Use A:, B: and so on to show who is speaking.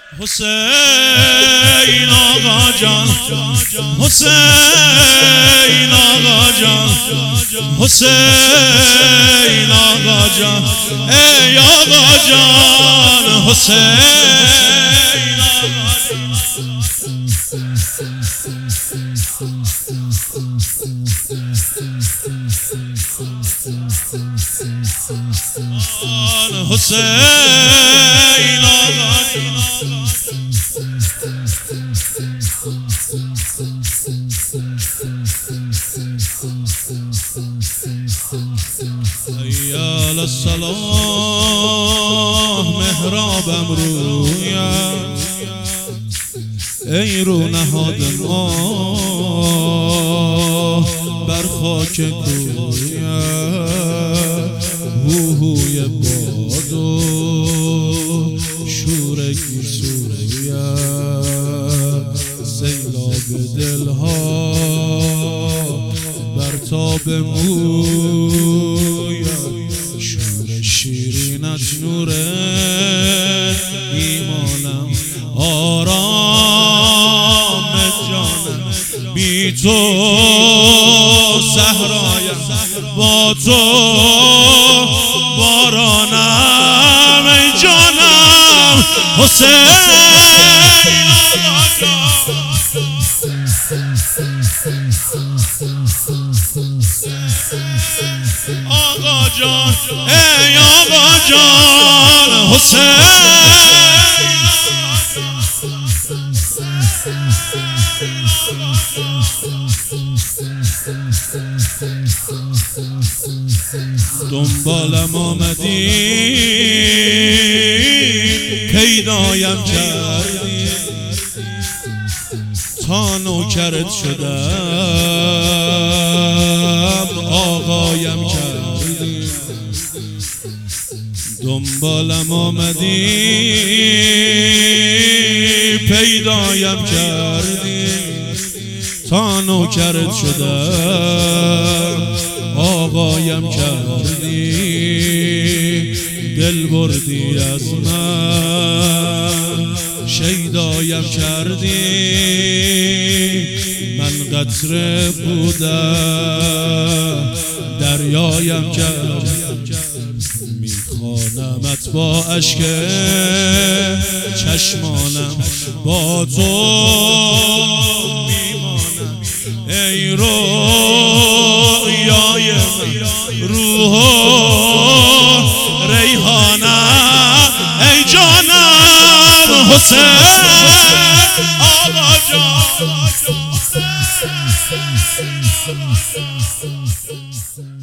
A: حسین آقا جان، حسین آقا جان، حسین آقا جان، ای آقا جان حسین آقا جان، حسین آقا جان. حیال الصلاة محرابم رویم، ای رو نهاد ما بر خاک کویم، هوهوی باد و شور گیسویم، سیلاب دلها بر تاب مویم، شور شیرینت نور ایمانم، آرام جانم، بی تو صحرایم، با تو بارانم، ای جانم حسین آقا جان، ای آقا جان حسین. دنبالم آمدی پیدایم کردی، تا نوکرت شدم آقایم کردی، دنبالم آمدی پیدایم کردی، تا نوکرت شدم آقایم کردی، دل بردی از من شیدایم کردی، من قطره بودم دریایم کردی، میخوانمت با اشک چشمانم، با تو میمانم، ای رویای من، روح و ریحانم، ای جانم حسین آقا جان.